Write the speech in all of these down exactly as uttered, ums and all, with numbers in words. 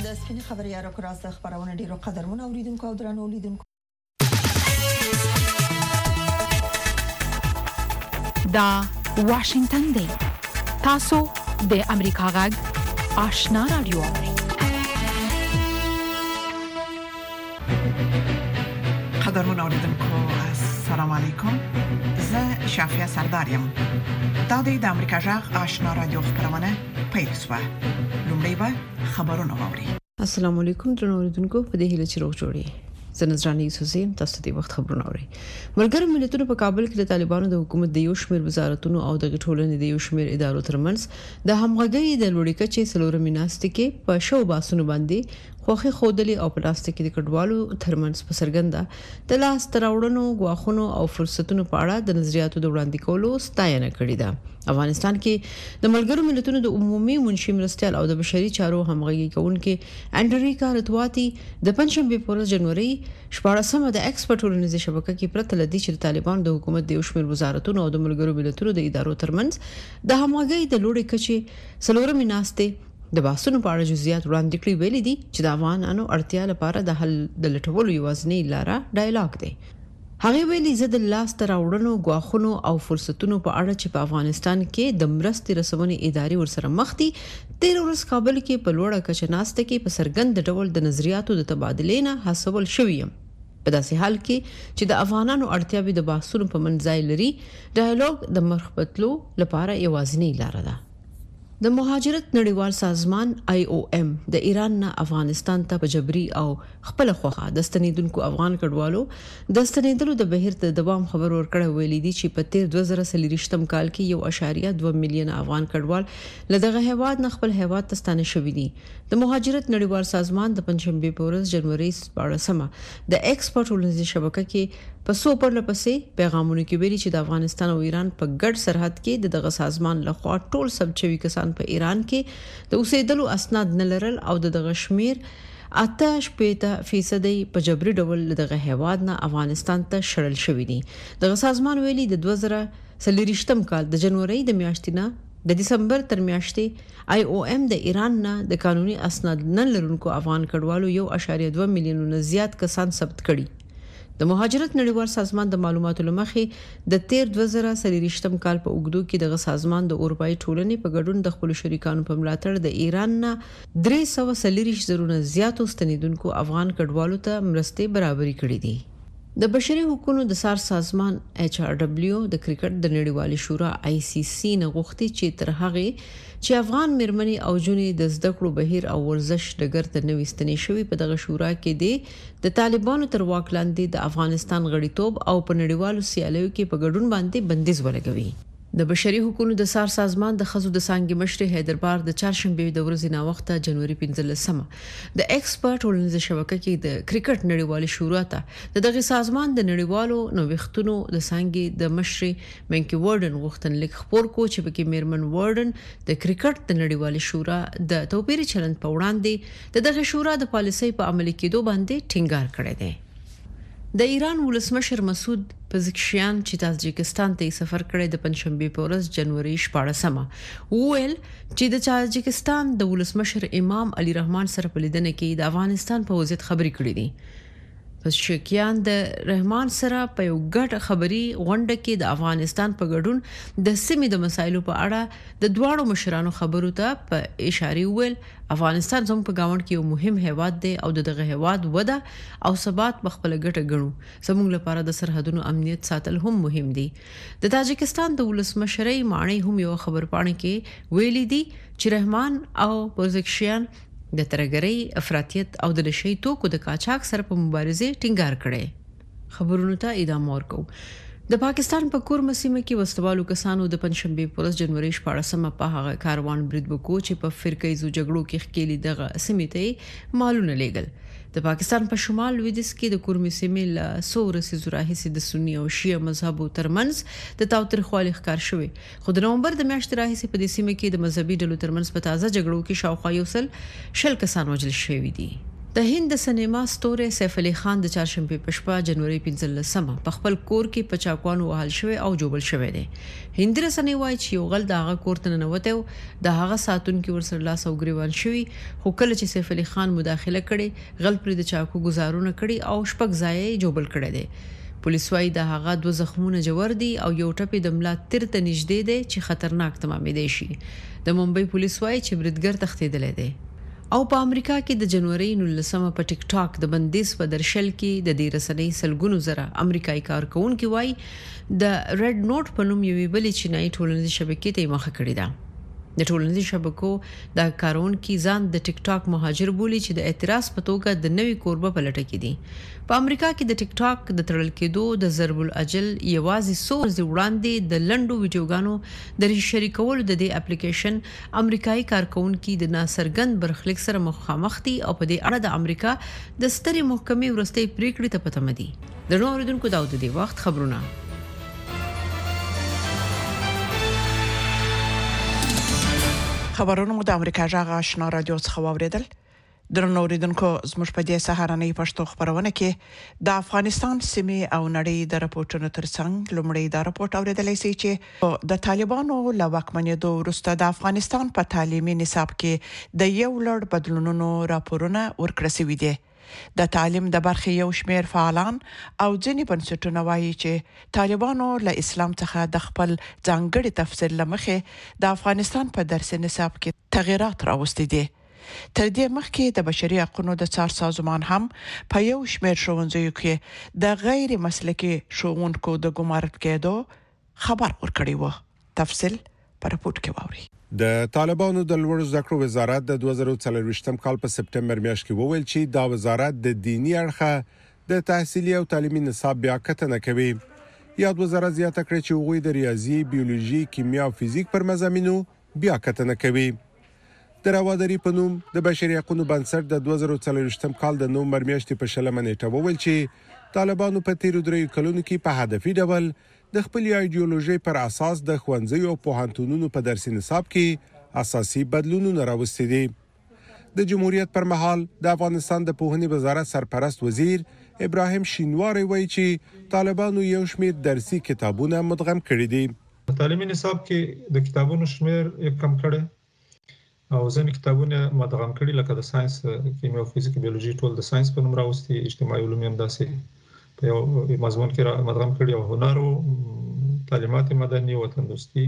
د سپین خبريارو کراس د خبرونه ډیرو قدرمن اوریدونکو او درنو لیدونکو دا واشنگتن دی تاسو د امریکا غږ آشنا رادیو قدرمن اوریدونکو السلام علیکم زه شافیا سردارم دا د امریکا غږ آشنا رادیو خبرونه پېښه لومړی به خبرونه واوري. السلام علیکم درنو اوریدونکو په دې هیله چې روغ جوړی زنځرانی سوسیم تاسو ته وخت خبرونه اوري. ملګری ملتونو په کابل کې د طالبانو د حکومت د یو شمېر وزارتونو او د ټولنې د یو شمېر ادارو ترمنځ د همغږي د لوړې کچې سلورمې ناستې کې په شو باسونو باندې خوخي خودلې او پلاستیکي د کډوالو ترمنځ په سرګنده د لاس تراوړنو غواخونو او فرصتونو په اړه د نظریاتو د وړاندې کولو ستاینه کړې ده. افغانستان کې د ملګرو ملتونو د عمومي منشي مرستيال او د بشري چارو همغږي کوونکې انډریکا رتواتی د پنځشنبه پر ورځ جنوري شپږمه د ایکسپرټ ټولنیزه شبکې کې پرته لدی چې طالبان د حکومت د یو شمېر وزارتونو او د ملګرو ملتونو د ادارو ترمنځ د همغږي د لوړې کچې سلورمې ناستې د باسونو په اړه جزئیات وړاندې کړي ویلي دي چې د افغانانو اړتیا لپاره د حل د لټولو یوازینی لاره ډایلاګ دی. هغه ویلي زه د لاس تراوړنو غواخونو او فرصتونو په اړه چې په افغانستان کې د مرستې رسونې ادارې ورسره مخ دي تیر ورځ کابل کې په لوړه کچه ناسته کې په سرګند ډول د نظریاتو د تبادلې نه حاصل شوی یم. په داسې حال کې چې د افغانانو اړتیاوې د باسونو په منځای لري ډایلاګ د مرخبتلو لپاره یوازینی لاره ده. د مهاجرت نړیوال سازمان آی او ام د ایران نه افغانستان ته په جبري او خپل خوخه د ستنیدونکو افغان کډوالو د ستنیدلو د بهیر ته دوام خبر ورکړی ویلي دي چې په تیر دوه زره څلوېښتم کال کې یو اشاریه دوه میلیون افغان کډوال لدغه هیواد نه خپل هیواد ته ستانه شوي دي. د مهاجرت نړیوال سازمان د پنځشنبه په ورځ جنوري شپږمه د ایکسپرټ ټولنیزه شبکې کې په سو پر لپسې پیغامونه کې ویلي چې د افغانستان او ایران په ګډ سرحد کې دغه سازمان لخوا ټول سبچوي کسان په ایران کې د اوسېدلو اسناد نه لرل او دغه شمیر آتش پېته فیصدي په جبري ډول دغه هیواد نه افغانستان ته شړل شوی دي. دغه سازمان ویلي د دوه زره څلوېښتم کال د جنوري د میاشتې نه د دسمبر تر میاشتې آی او ام د ایران نه د قانوني اسناد نه لرونکو افغان کډوالو یو اشاریه دوه میلیونه زیات کسان ثبت کړي. د مهاجرت نړیوال سازمان د معلوماتو لمخې د تیر دوه زره څلوېښتم کال په اوږدو کې دغه سازمان د اروپאי ټولنې په ګډون د خپل شریکانو په ملاتړ د ایران نه درې سوه څلوېښت زره زیاتو ستنیدونکو افغان کډوالو ته مرستې برابرې کړې دي. د بشري حقوقو د سار سازمان ایچ آر ډبلیو د کرکټ د نړیوالې شورا آی سی سی نه غوښتي چې تر هغه چې افغان مرمنې او جونې د زده کړو بهیر او ورزش ډګر ته نوې ستنې شوی په دغه شورا کې دي د طالبانو تر واک لاندې د افغانستان غړیتوب او په نړیوالو سیالیو کې په ګډون باندې بندیز ولګوي. د بشري حقوقو د سار سازمان د خزو د سانګي مشر حیدربار د چهارشنبه د ورځې نا وخته جنوري پنځلسمه د ایکسپرټ ټولنیزه شبکې کې د کرکټ نړیوالې شورا ته د دغه سازمان د نړیوالو نوښتونو د سانګي د مشر منکی وردن غوښتنلیک خبر کو چې پکې میرمن وردن د کرکټ د نړیوالې شورا د توپیري چلند په وړاندې د دغه شورا د پالیسۍ په عملي کېدو باندې ټینګار کړی دی. د ایران ولسمشر مسعود پزشکیان چې تاجکستان ته سفر کړی د پنځشنبه په ورځ جنوري شپږمه ویل چې د تاجکستان د ولسمشر امام علي رحمان سره په لیدنه کې د افغانستان په وضعیت خبرې کړې دي. پزشکیان د رحمان سره په یو ګډ خبري غونډه کې د افغانستان په ګډون د سیمې د مسایلو په اړه د دواړو مشرانو خبرو ته په اشاره ویل افغانستان زموږ په ګاونډ کې یو مهم هیواد دی او دغه هیواد وده او ثبات په خپل ګټه ګڼو. زموږ لپاره د سرحدونو امنیت ساتل هم مهم دي. د تاجکستان د ولسمشرۍ معنی هم یو خبرپاڼه کې ویلي دي چې رحمان او پزشکیان د ترګرۍ افراطیت او د نشئی توکو د قاچاق سره په مبارزه ټینګار کړي. خبرونو ته ادامه ورکو. د پاکستان په کورم سیمه کې وسوالو کسانو د پنځشنبه پر ورځ جنوري شپږمه په هغه کاروان برید وکړ چې په فرقېزو جګړو کې ښکېلي دغه سیمه ته مالونه لېږل. د پاکستان په شمال لویدیځ کې د کورم سیمې له سورسي زراحسي د سنی او شیعه مذهبو ترمنځ د تاوتریخوالي ښکار شوی. خو د نومبر د میاشتې راهیسې په دې سیمه کې د مذهبي ډلو ترمنځ په تازه جګړو کې شاوخوا یو سل شل کسان وژل شوي دي. د هند سینما ستوری سیف علي خان د چهارشنبه په شپه جنوري پنځلسمه په خپل کور کې په چاقوانو وهل شوی او جوبل شوی دی. هند رسنۍ وايي چې یو غل د هغه کور ته ننوته د هغه ساتونکو ورسره لاس او ګریوان شوی، خو کله چې سیف علي خان مداخله کړي غل پر د چاقو گزارونه کړي او شپږ ځای جوبل کړي دي. پولیس وايي د هغه دوه زخمونه جوړ دي او یو ټپي د ملا تر ته نږدې دی چې خطرناک تمامېدای شي. د ممبئی پولیس وايي چې بریدګر تښتېدلی دی. او په امریکا کې د جنوري نولسمه په ټیک ټاک د بندیز په درشل کې د دې رسنۍ سلګونو زره امریکایي کارکونکو وايي د ریډ نوٹ په نوم یوې بلې چینایي ټولنیزې شبکې ته مخه کړې ده. د ټولنیزو شبکو د کارونکو ځان د ټیک ټاک مهاجر بولی چې د اعتراض په توګه د نوې کوربه په لټه کې دي. په امریکا کې د ټیک ټاک د تړل کېدو د ضرب الاجل یوازې څو ورځې وړاندې د لنډو ویډیوګانو د شریکولو د دې اپلیکیشن امریکایي کارکونکو د ناسرګند برخلیک سره مخامخ دي او په دې اړه د امریکا د سترې محکمې ورستۍ پریکړې ته پته مدي. د نور اوریدونکو داود دی وخت خبرونه. خبرونه مو د امریکا جغ آشنا رادیو څخه واوریدل. درنو اوریدونکو زموږ په دې سهارنۍ پښتو خبرونه کې د افغانستان سیمې او نړۍ د راپورټونو ترڅنګ لومړی دا راپورټ اوریدلای شي چې د طالبانو له واکمنېدو وروسته د افغانستان په تعلیمي نصاب کې د یو لړ بدلونونو راپورونه ورکړل شوي دي. د تعلیم د برخې یو شمېر فعالان او ځینې بنسټونه وایي چې طالبانو له اسلام څخه د خپل ځانګړي تفسیر لمخې د افغانستان په درسي نصاب کې تغیرات راوستي دي. تر دې مخکې د بشري حقوقو د څار سازمان هم په یو شمېر ښوونځیو کې د غیر مسلکي ښوونکو د ګمارل کېدو خبر ورکړی و. تفصیل په راپورټ کې واوري. د طالبانو د لوړ زده کړو وزارت د دوه زره څلوېښتم کال په سپټمبر میاشت کې وویل چې دا وزارت د دینی اړخه د تحصیلي او تعلیمي نصاب بیا کتنه کوي. یاد وزارت زیاته کړې چې هغوی د ریاضي، بیولوژي، کیمیا او فزیک پر مضامینو بیا کتنه کوي. د راوادري په نوم د بشري حقوقو بنسټ د دوه زره څلوېښتم کال د نومبر میاشتې په شلمه نیټه وویل چې طالبانو په تیرو دریو کلونو کې په هدفي ډول د خپل ایډیولوژي پر اساس د ښوونځیو او پوهنتونونو په درسي نصاب کې اساسي بدلونونه راوستي دي. د جمهوریت پر مهال د افغانستان د پوهنې وزارت سرپرست وزیر ابراهیم شینواری وایي چې طالبانو یو شمېر درسي کتابونه مدغم کړي دي. په تعلیمي نصاب کې د کتابونو شمېر کم کړي او ځینې کتابونه مدغم کړي لکه د ساينس، کیمیا او فزیک، بیولوژي ټول د ساينس په نوم راوستي، اجتماعي علوم هم داسې په یو مضمون کې مدغم کړي او هنر او تعلیمات مدني، وطن دوستي،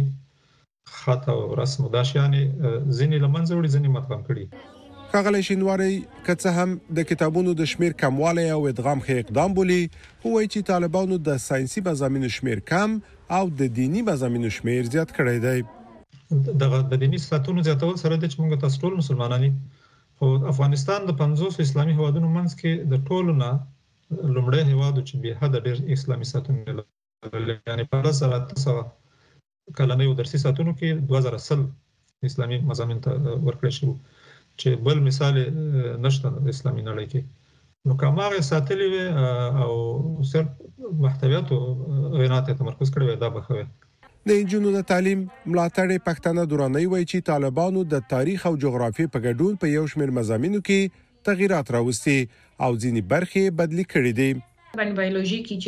خط او رسم او داشيانه ځینې لمنځه وړي، ځینې مدغم کړي. ښاغلی شینواری که څه هم د کتابونو د شمیر کموالی او ادغام ښه اقدام بولي، خو وایي چې طالبانو د ساينسي مضامینو شمیر کم او د دینی مضامینو شمیر زیات کړی دی. د دینی ساتونو زیاتول سره د چې موږ تاسو ټول مسلمانان یو، خو افغانستان د پنځوس اسلامي هیوادونو منځ کې د ټولو نه لومړی هیواد چې به حد ډېر اسلامي ساتونو لري، یعنی په لس زره اته سوه کلنیو درسي ساتونو کې دوه زره سل اسلامي مضامین ته ورکړل شو چې بل مثال نشته د اسلامي نړۍ کې. نو کومه ساتلې وي او صرف محتویات او غینات تمرکز کړی وي دا بخوي. د انجونو د تعلیم ملاتړ پښتنه دوراني وایي چې طالبانو د تاریخ او جغرافیې په ګډون په یو شمېر مضامینو کې تغیرات راوستي او ځینې برخې بدلی کړې دي. باندې بیولوژي کې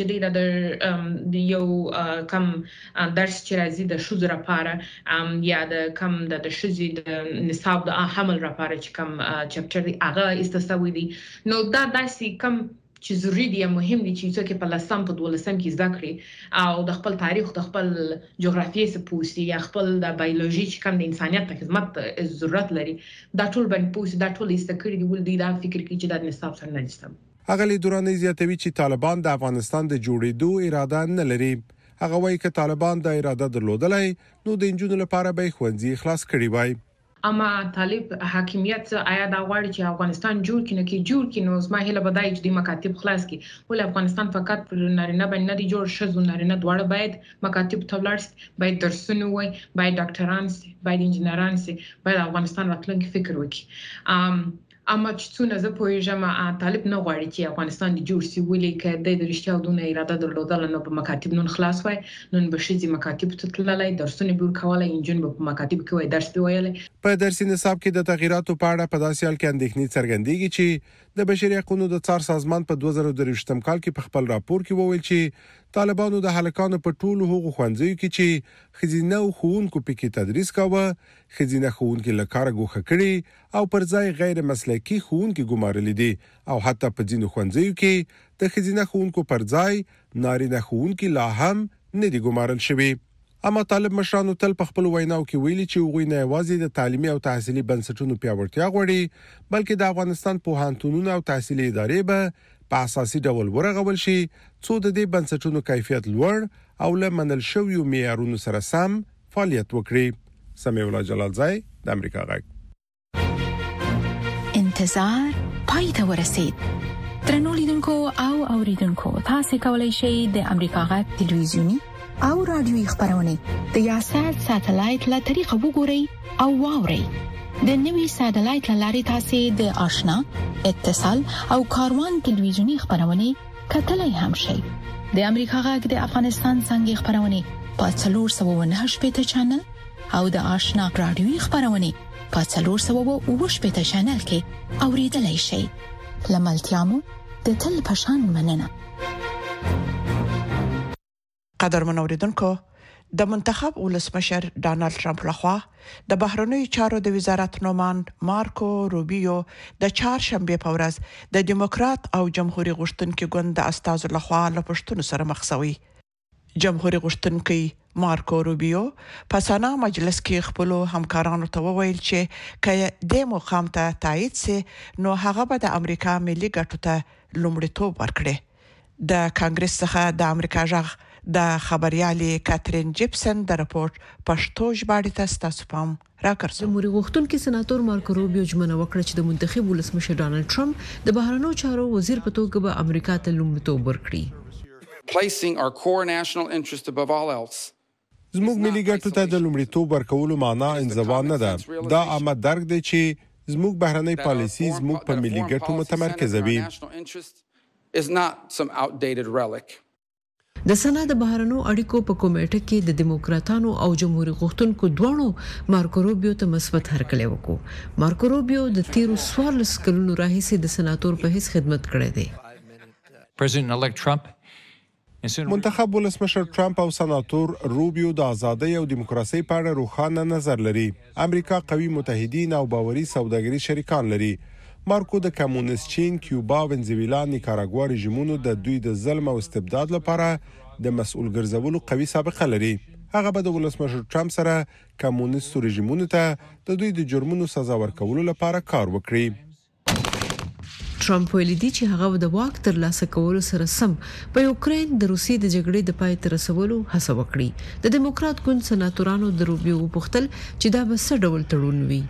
چې د یو کم درس چې راځي د شوزر لپاره یا د کم د شوزي د نصاب د حمل لپاره چې کم چپټر دی هغه استثوي دي. نو دا داسې کم چې ضروري دي مهم دي چې څوک په لسم په دولسم کې زده کړي او د خپل تاریخ د خپل جغرافیې څخه پوښتي یا خپل د بیولوژي چې کم د انسانيت په خدمت ضرورت لري دا ټول باندې پوښتي دا ټول استکړي دي ول دي دا فکر کوي چې د نصاب سره نه دي. اغلی دورانی زیاتوي چې طالبان د افغانستان د جوړېدو اراده نه لري. هغه وایي چې طالبان د اراده درلودلای نو د انجونو لپاره به ښوونځي خلاص کړي وای. اما طالب حاکمیت آیا دا غواړي چې افغانستان جوړ کړي نه کې جوړ کړي نو زما هیله بدای چې د مکاتب خلاص کړي. ول افغانستان فقط پر نارینه باندې نه دی جوړ، شذو نارینه دواړه باید مکاتب ته ولاړ، باید درسونه وای، باید ډاکټران سي، باید انجنیران سي، باید افغانستان راتلونکي فکر وکړي. اما چې څونه زه پوهیږم طالب نه غواړي چې افغانستان د جوړ سی ولې کې د رښتیا دونه اراده درلودل نو په مکاتب نن خلاص وای، نن به شي مکاتب ته تللای، درسونه به کولای، انجن به په مکاتب کې وای درس به ویلای. په درسي نصاب کې د تغیراتو په اړه په داسې حال کې اندېښنې څرګندېږي چې د بشري حقوقو د څار سازمان په دوه زره درویشتم کال کې په خپل راپور کې وویل چې طالبانو د هلکانو په ټولو هغو ښوونځیو کې چې ښځینه ښوونکو پکې تدریس کاوه ښځینه ښوونکي له کاره ګوښه کړي او پر ځای غیر مسلکي ښوونکي ګمارلي دي او حتی په ځینو ښوونځیو کې د ښځینه ښوونکو پر ځای نارینه ښوونکي لا هم نه دي ګمارل شوي. اما طالب مشرانو تل په خپل ویناو کې ویلي چې هغوی نه یوازې د تعلیمي او تحصیلي بنسټونو پیاوړتیا غواړي بلکې د افغانستان پوهنتونونو او تحصیلي ادارې به په اساسي ډول ورغول شي څو د دې بنسټونو کیفیت لوړ او له منل شویو معیارونو سره سم فعالیت وکړي. سمیع الله جلالزای د امریکا غږ. انتظار پای ته ورسید. ترنو لیدونکو او اوریدونکو تاسو کولی شئ د امریکا غږ ټلویزیونی او رادیوي خبرونه د یاشات ساتلایت له طریقو وګورئ او واورئ. د نوي ساتلایت لارې تاسو د آشنا اتصال او کاروان ټلویزیونی خبرونه کتلای هم شئ. د امریکا غږ د افغانستان څنګه خبرونه په څلور سوه نهه شپږ چینل او د آشنا رادیوي خبرونه په څلور سوه اووه شپږ چینل کې اوریدلای شئ. لملتيامو د تل پشان مننه. قدر منوریدونکو د منتخب ولسمشر ډانلډ ټرمپ لخوا د بهرنیو چارو د وزارت نوماند مارکو روبیو د چهارشنبه په ورځ د دیموکرات او جمهوریت غشتونکو ګوند د استازو لخوا له پښتون سره مخ شوی. جمهوریت غشتونکو مارکو روبیو په سنا مجلس کې خپل همکارانو ته وویل چې کله د مقام ته تایید سي نو هغه به د امریکا ملي ګټو ته لومړیتوب ورکړي. د کانګرس څخه د امریکا ژغ د خبريالې کاترین جیپسن د راپورټ پښتو ژباړې ته تاسو پام راکړئ. جمهوریت غوښتونکي سناتور مارکو روبیو ژمنه وکړه چې د منتخب ولسمشر ډانلډ ټرمپ د بهرنیو چارو وزیر په توګه به امریکا ته لومړیتوب ورکړي. Placing our core national interest above all else. زموږ ملي ګټو ته د لومړیتوب ورکولو معنا انزوا نه ده. دا عامه درک دی چې زموږ بهرنی پالیسي زموږ په ملي ګټو متمرکزه وي. Is not some outdated relic. د سنا د بهرنیو اړیکو په کمیټه کې د دیموکراتانو او جمهوریت غوښتونکو دواړو مارکو روبیو ته مثبت هرکلی وکړ. مارکو روبیو د تیرو څوارلس کلونو راهیسې د سناتور په هیڅ خدمت کړی دی. President elect Trump منتخب ولسمشر ټرمپ او سناتور روبیو د ازادۍ او دیموکراسي په اړه روښانه نظر لري. امریکا قوي متحدین او باوري سوداګري شریکان لري. مارکو د کمونیست چین، کیوبا، ونزویلا، نیکاراګوا رژیمونو د دوی د ظلم او استبداد لپاره د مسؤل ګرځولو قوي سابقه لري. هغه به د ولسمشر ټرمپ سره کمونیست رژیمونو ته د دوی د جرمونو سزا ورکولو لپاره کار وکړي. ټرمپ ویلي دی چې هغه د واک ترلاسه کولو سره سم په یوکرين د روسي د جګړې د پای ته رسولو هڅه وکړي. د دیموکرات ګوند سناتورانو د روبیو وپوښتل چې دا به څه ډول تړون وي.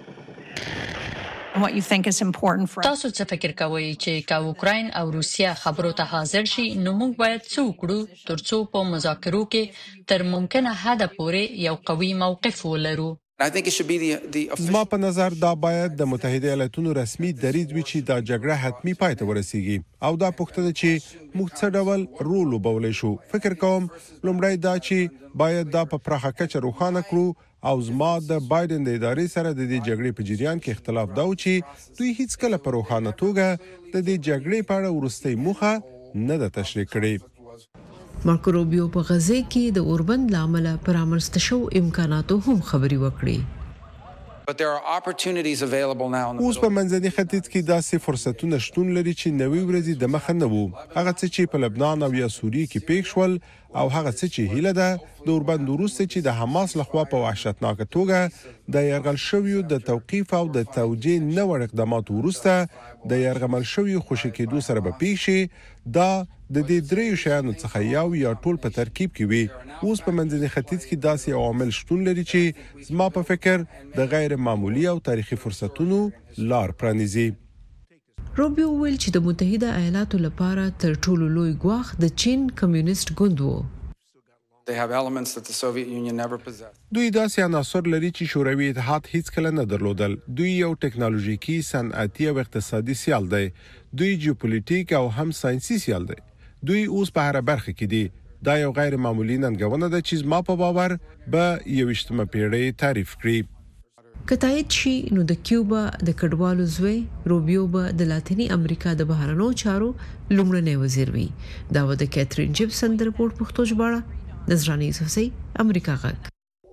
تاسو څه فکر کوئ چې کا اوکراین او روسیا خبرو ته حاضر شي نو موږ باید څه وکړو ترڅو په مذاکرو کې تر ممکنه حد پورې یو قوي موقف ولرو؟ زما په نظر دا باید د متحده ایالاتونو رسمي دریځ وي چې دا جګړه حتمی پای ته ورسیږي او دا پوښتنه چې موږ څه ډول رول وبولې شو. فکر کوم لومړی دا چې باید دا په پراخه کچه روښانه کړو او زما د بایدن د ادارې سره د دې جګړې په جریان کې اختلاف دا و چې دوی هیڅ کله په روښانه توګه د دې جګړې په اړه ورستۍ موخه نه ده تشریح کړې. مارکو روبیو په غزه کې د اوربند لامل پر امرسته شو امکاناتو هم خبري وکړي. But there are opportunities available now. اوس په منځني ختیځ کې داسې فرصتونه شتون لري چې نوې ورځې د مخه نه وو. هغه څه چې په لبنان او یا سوریه کې پېښ شول او هغه څه چې هیله ده د اوربند وروسته چې د حماس لخوا په وحشتناک توګه د یرغل شویو د توقيف او د توجیه نوړ اقدامات وروسته د یرغمل شویو خوشی کېدو سره به پیښ شي. دا د دې دریو شیانو څخه یو یا ټول په ترکیب کې وي. اوس په منځني ختیځ کې داسې عوامل شتون لري چې زما په فکر د غیر معمولی او تاریخي فرصتونو لار پرانیزي. روبیو ویل چې د متحده ایالاتو لپاره تر ټولو لوی ګواښ د چین کمیونیست ګوند وو. They have elements that the Soviet Union never possessed. دوی داسې عناصر لري چې شوروي اتحاد هیڅ کله نه درلودل. دوی یو ټکنالوژیکي، صنعتي او اقتصادي سیال دی. دوی جیوپولیټیک او هم ساينسي سیال دی. دوی اوس په هر برخه کې دي. دا یو غیر معمولی ننګونه ده چې زما په باور به یوشتمه پیړۍ تعریف کړي. کتایت شي نو د کیوبا د کډوالو زوی روبیو به د لاتینی امریکا د بهرنو چارو لومړنی وزیر وي. دا و د کیترین جیپسن د رپورت پښتو ژباړه نظرانه یوسفزئی امریکا غږ.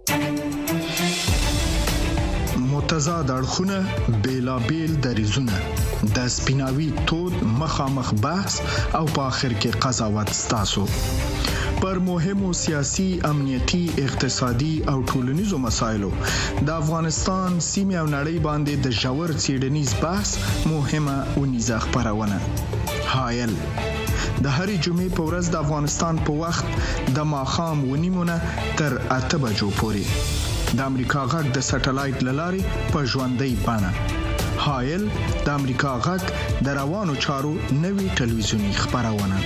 متضاد اړخونه بیلابیل دریزونه د سپیناوي تود مخامخ بحث او په اخر کې قضاوت ستاسو پر مهمو سیاسي، امنیتي، اقتصادي او ټولنیزو مسایلو د افغانستان سیمه او نړۍ باندې د ژور څېړنیز بحث مهمه اونیزه خبرونه. حایل د هرې جمعې په ورځ د افغانستان په وخت د ماښام ونیمونه تر اته بجو پورې د امریکا غږ د سټلایټ للارې په ژوندۍ بڼه. حایل د امریکا غږ د روانو چارو نوي ټلویزیونی خبرونه.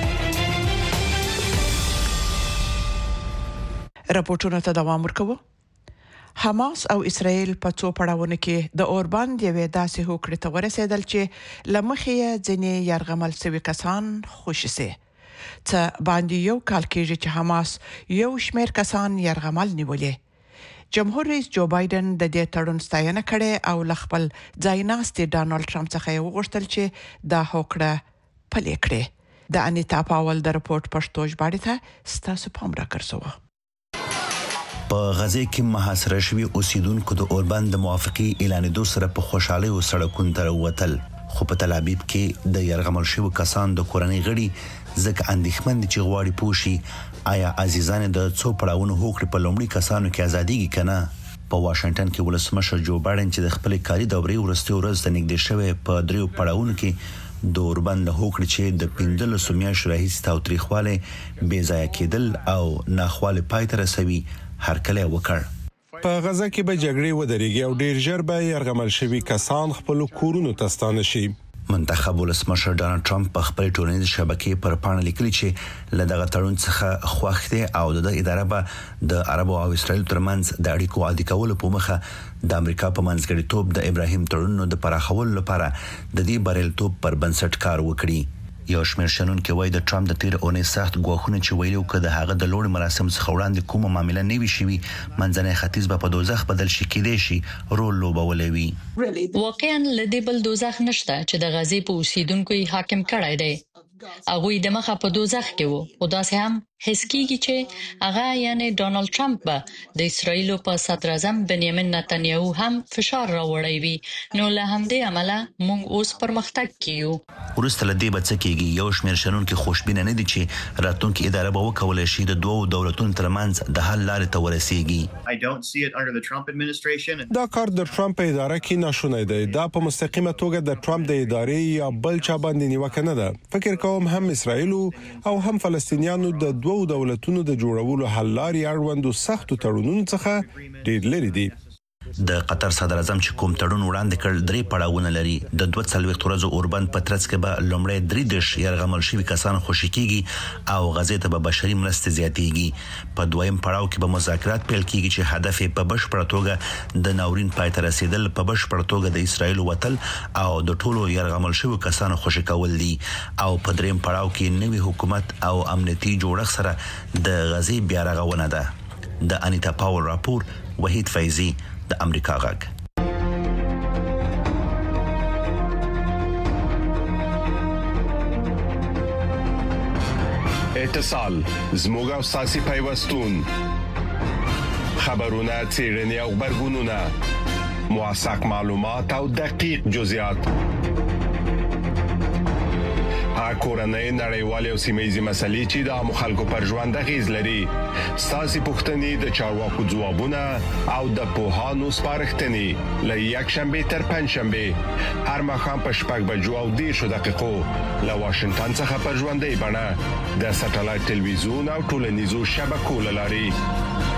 راپورټونه ته دوام ورکوي. حماس او اسرائیل په څو پړاوونو کې د اوربند یوې داسې هوکړې ته ورسېدل چې لمخې یې ځینې یرغمل شوي کسان خوشي سي. څه باندې یو کال کېږي چې حماس یو شمېر کسان یرغمل نیولې. جمهور رئیس جو بایدن د دې تړون ستاینه کړې او ل خپل ځایناستي ډانلډ ټرمپ څخه یې وغوښتل چې دا هوکړه پلي کړي. د انیتا پاول د رپورت پښتو ژباړه ته ستاسو پام راکړسو. په غزه کې محاصره شوی اوسیدونکو د اوربند د موافقي اعلانېدو سره په خوشحالي او سړکونو ته ووتل. خو په تل ابیب کې د یرغمل شوی کسان د کورنۍ غړي ځکه اندېښمن دي چې غواړي پوښي آیا عزیزان د څو پړاوونو هوکړې په لومړي کسانو کې ازاديږي کنه. په واشنگټن کې ولسمشر جو بایدن چې د خپل کاري دورې ورستي ورځ د نږدې شوی په دریو پړاوونو کې د اوربند هوکړې چې د پنځلسو میاشتو راهیسې تاوتریخواله بې ځای کېدل او ناخواله پای ته رسوي هرکله وکړ. په غزه کې به جګړې ودرېږي او ډیر ژر به یرغمل شوي کسان خپل کورونو ته ستانه شي. منتخب ولسمشر ډانلډ ټرمپ په خپل ټولنیز شبکې پر پاڼه لیکلي چې له دغه تړون څخه خوښ دي او د اداره به د عربو او اسرایل ترمنځ د اړیکو عادي کولو په مخه د امریکا په منځګړیتوب د ابراهیم تړون د پراخولو لپاره د دې بریالیتوب پر بنسټ کار وکړي. یو شمېر شنونکو وایي د ټرمپ د تیر اونۍ سخت ګواښونه چې ویلو کده هغه د لوړ مراسم څخه وړاندې کومه معاملې نه وي شوي منځنۍ ختیځ به په دوزخ بدل شي کېدې شي رول لوبولې وي. واقعا لدې بل دوزخ نشته چې د غزې په اوسیدونکو حاکم کړای دی. هغه د مخه په دوزخ کې وو او دا سه هم هیڅ کېږي چې هغه یعنی ډونالد ټرمپ به د اسرایل په صدر اعظم بنیامین نتنیاهو هم فشار راوړی وي. نو له همدې عمله موږ اوس پرمختګ کیو. ورسته لدې به څه کېږي. یو شمېر شنونکو خوشبینه نه دي چې راتلونکي اداره به وکولای شي د دوو دولتونو ترمنځ د حل لارې ته ورسیږي. دا کار د ټرمپ اداره کې ناشونی دی. دا په مستقیمه توګه د ټرمپ د ادارې یا بل چا باندې نیوکه نه ده. فکر کوم هم اسرایل او هم فلسطینیانو د دوو دولتونو د جوړولو حل لارې اړوندو سختو تړونونو څخه ډېر لري دي. د قطر صدر اعظم چې کوم تړون وړاندې کړ درې پړاوونه لري. د دوه څلوېښت ورځو اوربند په ترڅ کې به لومړی درې دیش یرغمل شوي کسان خوشي کیږي او غزې ته به بشري مرستې زیاتېږي. په دویم پړاو کې به مذاکرات پیل کیږي چې هدف یې په بشپړه توګه د ناورین پای ته رسیدل، په بشپړه توګه د اسرایل وتل او د ټولو یرغمل شوي کسانو خوشي کول دي. او په دریم پړاو کې نوي حکومت او امنیتي جوړښت سره د غزې بیا رغونه ده. د انیتا پاول راپور وحید فیضی د امریکا غږ. اتصال زموږ او ساسي پیوستون خبرونه چیرنی او خبرګونونه موثق معلومات او دقیق جزئیات کورنۍ نړیوالې او سیمه‌یزې مسلې چې د عامو خلکو پر ژوند اغیز لري. ستاسو پوښتنې د چارواکو ځوابونه او د پوهانو سپارښتنې له یک شنبه تر پنځ شنبه هر مخام په شپږ بجو او دېرشو دقیقو له واشنگټن څخه په ژوندۍ بڼه د سټلایټ ټلویزیون او ټولنیزو شبکو له لارې.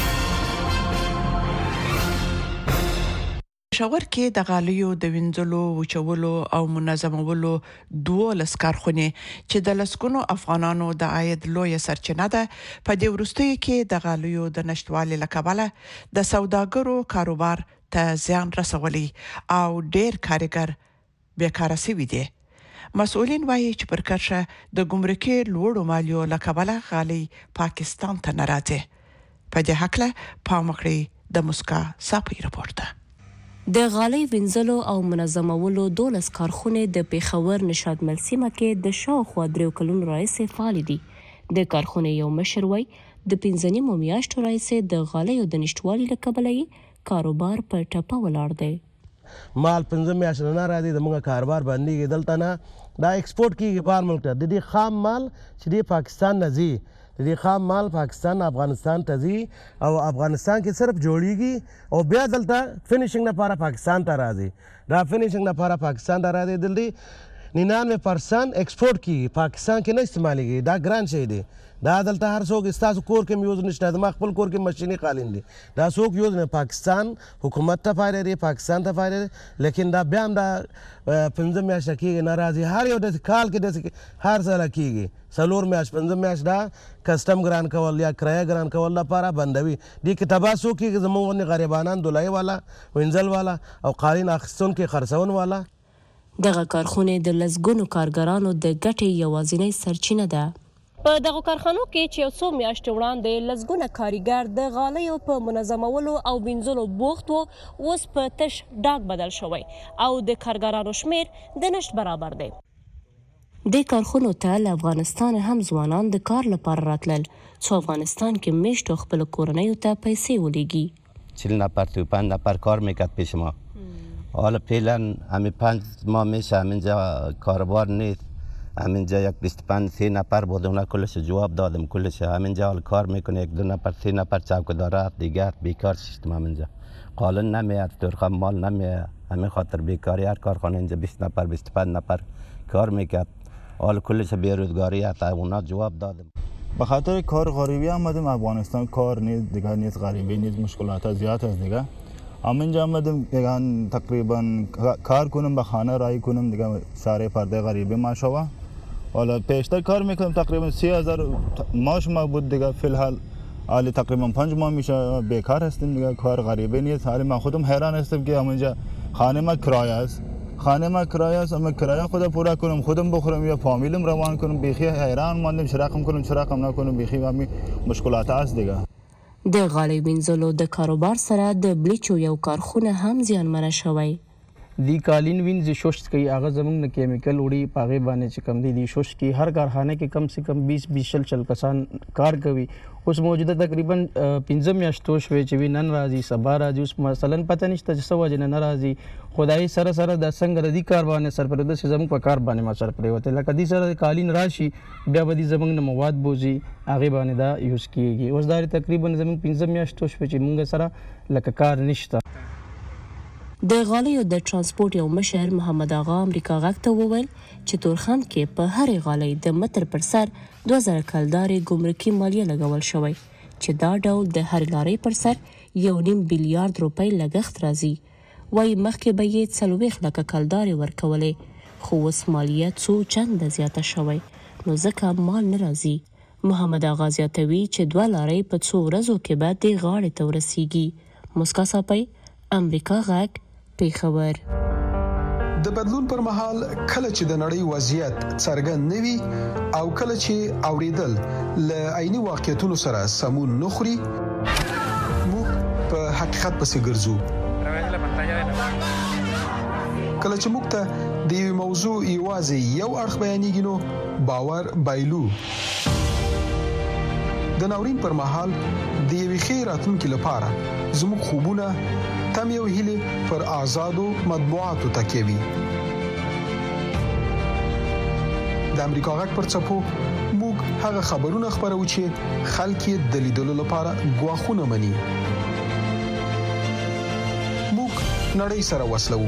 پېښور کې د غالیو د وینځلو، وچولو او منظمولو دوه لسکارخونه چې د لسکونو افغانانو د عاید لوی سرچینه ده، په دې وروستیو کې د غالیو د نشټوالي لکبله د سوداګرو کاروبار ته زیان رسولي او ډېر کارګر بیکاره شوي دي. مسؤلین وایي چې پر کرښه د ګمرکي لوړو مالیو لکبله غالي پاکستان ته نه راځي. په دې حق له پام وکړئ د مسکا صاحب رپورټ. د غالۍ وینځلو او منظمولو دولس کارخونې د پیښور نشادمل سیمه کې د شاوخوا دریو کلونو راهیسې فعال دي. د کارخونې یو مشر وایي د پنځه نیمو میاشتو راهیسې د غالیو د نشتوالي له کبله یې کاروبار په ټپه ولاړ دی. مال پنځه میاشتې نه راځي، زموږ کاروبار بندېږي. دلته نه دا ایکسپورټ کېږي بهر ملک ته. د دې خام مال چې دی پاکستان نه ځي، د دې خام مال پاکستان افغانستان ته ځي او افغانستان کې صرف جوړیږي او بیا دلته فینیشنګ لپاره پاکستان ته راځي. دا فینیشنګ لپاره پاکستان ته راځي، دلته ننانوے پرسنټ ایکسپورټ کېږي، پاکستان کې نه استعمالیږي. دا ګران شی دی. دا دلته هر څوک ستاسو کور کې یوز نشته، زما خپل کور کې مشیني قالین دي. دا څوک یوز نه، پاکستان حکومت ته فایده دی، پاکستان ته فایده دی. لیکن دا بیا هم دا پنځه میاشتې کېږي نه راځي. هر یو داسې کال کې داسې هر ځله کېږي څلور میاشت پنځه میاشت دا کسټم ګران کول یا کرایه ګران کول لپاره بندوي. دې کې تباه څوک کېږي؟ زموږ غوندې غریبانان، دولایي والا، وینځل والا او قالین اخیستونکي خرڅون والا. دغه کارخونې د لسګونو کارګرانو د ګټې یوازینۍ سرچینه ده. په دغه کارخانو کې چې یو څو میاشتې وړاندې لسګونه کاریګر د غالیو په منظمولو او وینځلو بوخت وو، اوس په تش ډاګ بدل شوی او د کارګرانو شمیر د نشت برابر دی. دې کارخونو ته له افغانستان هم ځوانان د کار لپاره راتلل، څو افغانستان کې میشتو خپلو کورنیو ته پیسې ولیږي. چهل نفر تو پنج نفر کار میکرد پیش ما. حالا فعلا همین پنج ماه میشه همینجا کاربار نیست. همینجا یک بیست پنج سی نفر بود، اونا کلش جواب دادم، کلش همینجا حال کار میکنه، یک دو نفر سی نفر چوکیدار دیگر بیکار شدیم همینجا. قالن نمیاد، ترخم مال نمیاد، همین خاطر بیکاری. هر کارخانه اینجا بیست نفر بیست پنج نفر کار میکرد، حال کلش بیروزگاری هست، اونا جواب دادم. به خاطر کار غریبی آمدیم افغانستان. کار نیست دیگه، نیست غریبی نیست، مشکلات زیاد است دیگه. همینجا آمدیم دیگه تقریبا کار کنم، به خانه رای کنم دیگه، سر پرده غریبی ما شوه. حالا پیشتر کار میکنم، تقریبا سی هزار ماش ما بود دیگه. فی الحال حالی تقریبا پنج ماه میشه بیکار هستیم دیگه، کار غریبی نیست. حالی من خودم حیران هستم که همینجا خانه ما کرایه است، خانه ما کرایه است، اما کرایه خودم پورا کنم، خودم بخورم یا فامیلم روان کنم، بیخی حیران ماندم. چراغم کنم چراغم نکنم، بیخی همین مشکلات است دیگه. د غالۍ وینځلو د کاروبار سره د بلیچو یو کارخونه هم زیانمنه شوی. دی قالین وینځي شوشت کوي، هغه زمونږ نه کیمیکل وړي په هغې باندې چې کم دی دی شوشت کوي. هر کارخانه کې کم سے کم بیس بیس شل شل کسان کار کوي. اوس موجوده تقریبا پنځه میاشتو شوې چې وي نن راځي سبا راځي. اوس مثلا پته نشته چې څه وجې نه نه راځي. خدای سره سره د څنګه د دې کار باندې سرپرده چې زموږ په کار باندې ما سر پرېوتی. لکه دې سره د قالین راشي بیا به دې زموږ نه مواد بوځي، هغې باندې دا یوز کېږي. اوس دا تقریبا زموږ پنځه میاشتو شوې چې موږ سره لکه کار نشته. د غالیو د ترانسپورت یو مشر محمد آغا امریکا غږ ته وویل چې تورخم کې په هرې غالۍ د متر پر سر دوه زره کلدارې ګمرکي مالیه لګول شوی چې دا ډول د هرې لارۍ پر سر یو نیم بیلیارد روپۍ لګښت راځي. وایي مخکې به یې څلوېښت لکه کلدارې ورکولې، خو اوس مالیه څو چنده زیاته شوی نو ځکه مال نه راځي. محمد آغا زیاتوي چې دوه لارۍ په څو ورځو کې به دې غاړې ته ورسیږي. مسکا صاپۍ، امریکا غږ، پیښور. د بدلون پر مهال کله چې د نړۍ وضعیت څرګند نه وي او کله چې اوریدل له عیني واقعیتونو سره سمون نه خوري، موږ په حقیقت پسې ګرځو. کله چې موږ ته د یوې موضوع یوازې یو اړخ بیانېږي نو باور بایلو. د ناورین پر مهال د یوې ښې راتلونکې لپاره زموږ خوبونه تم یو هیله پر آزادو مطبوعاتو تکیه وي. د امریکا غږ پر څپو موږ هغه خبرونه خبرو چې خلک یې د لیدلو لپاره غواخونه مني. موږ نړۍ سره وصلو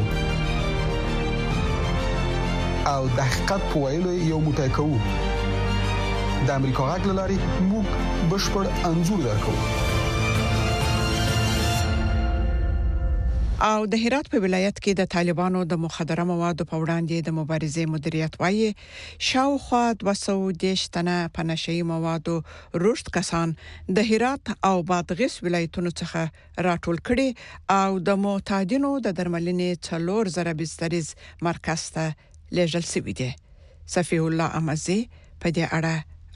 او د حقیقت په ویلو یو موټی کوو. د امریکا غږ لاري موږ بشپړ انځور درکو. او د هرات په ولایت کې د طالبانو د مخدره موادو په وړاندې د مبارزې مدیریت وایي شاوخوا دوه سوه دېرش تنه په نشهیي موادو رشد کسان د هرات او بادغیس ولایتونو څخه راټول کړي او د معتادینو د درملنې څلور زره بستریز مرکز ته لیږل شوي دي. صفی الله امزي په دې اړه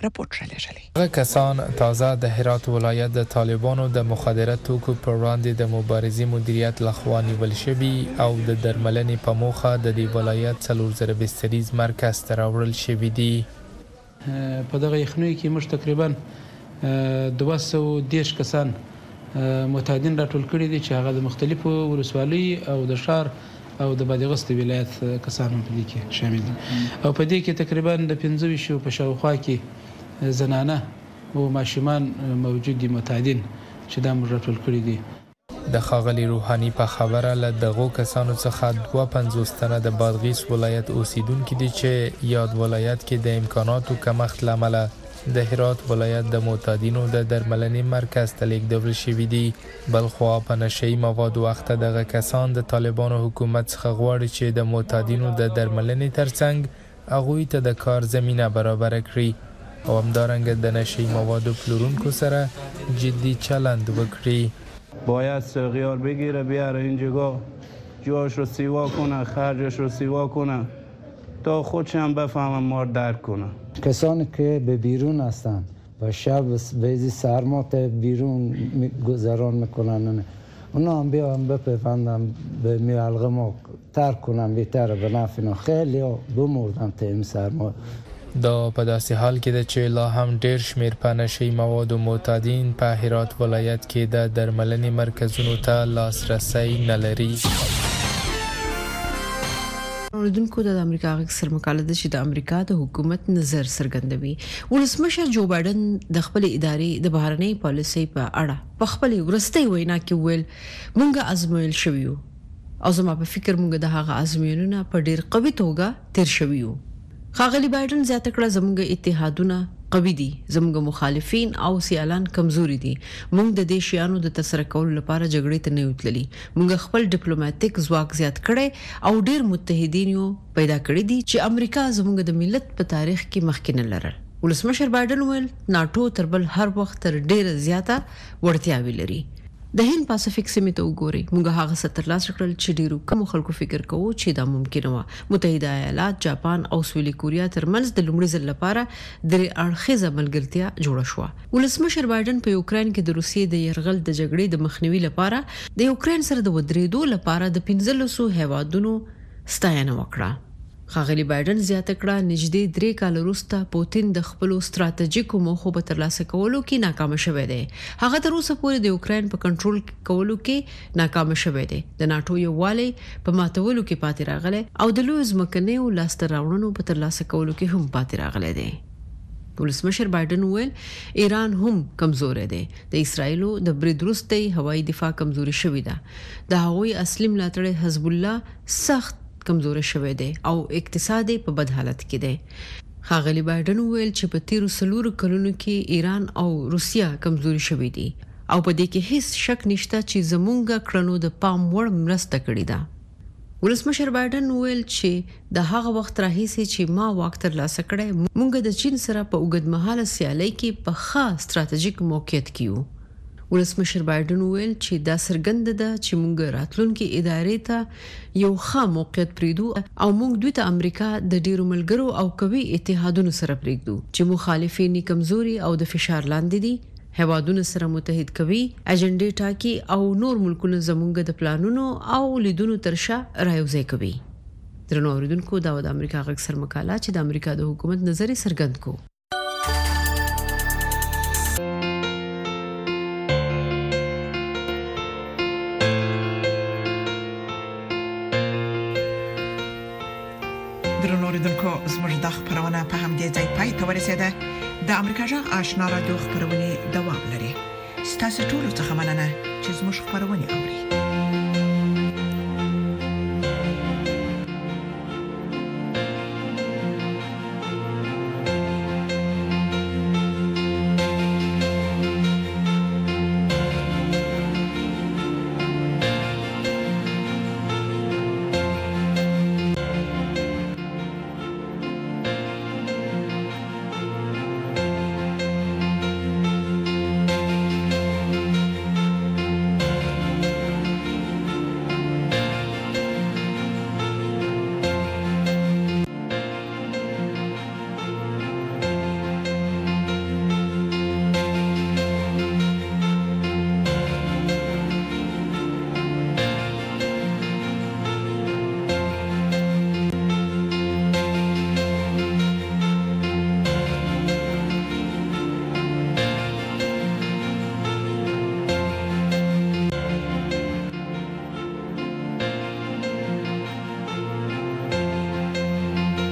راپورټ را لېږلی. هغه کسان تازه د هرات ولایت د طالبانو د مخدره توکو پر وړاندې د مبارزې مدیریت لخوا نیول شوي او د درملنې په موخه د دې ولایت څلور زره بستریز مرکز ته راوړل شوي دي. په دغه یخنیو کې موږ تقریبا دوه سوه دېرش کسان متعدین راټول کړي دي چې هغه د مختلفو ولسوالۍ او د ښار او د بادغیس ولایت کسان په دې کې شامل دي او په دې کې تقریبا د پنځه ویشت په شاوخوا کې زنانه او ماشومان موجود دي متعدین چې دا موږ راټول کړي دي. د ښاغلي روحاني په خبره له دغو کسانو څخه دوه پنځوس تنه د بادغیس ولایت اوسیدونکي دي چې یاد ولایت کې د امکاناتو کمښت له امله د هرات ولایت د معتادینو د درملنې مرکز ته لیږدول شوي دي. بلخوا په نشهیي موادو اخته دغه کسان د طالبانو حکومت څخه غواړي چې د معتادینو د درملنې ترڅنګ هغوی ته د کار زمینه برابره کړي او همدارنګه د نشهیي موادو پلورونکو سره جدي چلند وکړي. باید سغیار بگیره بیاره اینجا جاش رو سیوا کنه خرجش رو سیوا کنه تا خودش هم بفهمم ما درک کنه. کسانی که به بیرون هستند و شب به سرما بیرون گذران میکنن اونا هم بیان بپیوندن به میلغه ما ترک کنن بهتره به نفع خیلی ها بمردن تیم سرما. دا په داسې حال کې ده چې لا هم ډیر شمیر په نشهیي موادو معتادین په هرات ولایت کې د درملنې مرکزونو ته لاسرسی نه لري. اوریدونکو د امریکا غږ سر مقاله ده چې د امریکا د حکومت نظر څرګندوي. ولسمشر جو بایدن د خپل ادارې د بهرنۍ پالیسۍ په اړه په خپل ورستۍ وینا کې ویل مونږه ازمویل شویو او زما په فکر مونږ د هغه ازموینونه په ډیر قوي توګه تیر شویو. ښاغلي بایدن زیاته کړه زموږ اتحادونه قوي دي، زموږ مخالفین او سیالان کمزوري دي. موږ د دې شیانو د تسره کولو لپاره جګړې ته نه وتللي. موږ خپل ډیپلوماټیک ځواک زیات کړی او ډیر متحدین یو پیدا کړی دي چې امریکا زموږ د ملت په تاریخ کې مخکې نه لرل. ولسمشر بایدن ویل ناتو تر بل هر وخت تر ډیر زیاته وړتیاوې لري. د هند پاسفیک سیمې ته وګورئ. موږ هغه ستر لاس کړل چې ډیرو کم خلکو فکر کوو چې دا ممکن و. متحده ایالات، جاپان او سویلي کوریا ترمنځ د لومړي ځل لپاره درې اړخیزه ملګرتیا جوړه شوه. ولسمشر بایدن په یوکرين کې د روسیې د يرغل د جګړې د مخنیوي لپاره د یوکرين سره د ودرېدو لپاره د پنځلسو هیوادونو ستاینه وکړه. ښاغلي بایدن زیاته کړه نږدې درې کال وروسته پوتین د خپل ستراتیژیکو موخو په ترلاسه کولو کې ناکام شوی دی. هغه تر اوسه پورې د یوکرين په کنټرول کولو کې ناکام شوی دی. د ناتو یووالي په ماتولو کې پاتې راغلی او د لوی ځمکنیو لاسته راوړنو په ترلاسه کولو کې هم پاتې راغلی دی. ولسمشر بایدن ویل ایران هم کمزور دی. د اسرایلو د برید وروسته هوایي دفاع کمزوري شوې ده. د هغوی اصلي ملاتړی حزب الله سخت کمزور شوی دی او اقتصادي په بد حالت کې دی. ښاغلي بایدن ویل چې په تیرو سلورو کلونو کې ایران او روسیا کمزوري شوي دي او په دې کې هیڅ شک نشته چې زمونږ کړنو د پام وړ مرسته کړې ده. ولسمشر بایدن ویل چې د هغه وخت راهیسې چې ما واک ترلاسه کړی مونږ د چین سره په اوږدمهاله سیالۍ کې په ښه ستراتیژیک موقعیت کې یو. ولسمشر بایدن ویل چې دا څرګند ده چې موږ راتلونکي ادارې ته یو ښه موقعیت پریږدو او موږ دوی ته امریکا د ډیرو ملګرو او قوي اتحادونو سره پریږدو چې مخالفین کمزوري او د فشار لاندې دي، هیوادونو سره متحد کوي، اجنډې ټاکي او نور ملکونه زموږ د پلانونو او لیدونو ترشا رايوځای کوي. درنو اوریدونکو دا د امریکا غږ سر مقاله چې د امریکا د حکومت نظر څرګند کو. اوریدونکو زموږ د خبرونه په همدې ځای پای ته ورسېده. د امریکا جغ آشنا رادیو خبرونه دوام لري. ستاسو ټول څه مننه چې زموږ خبرونه اوري.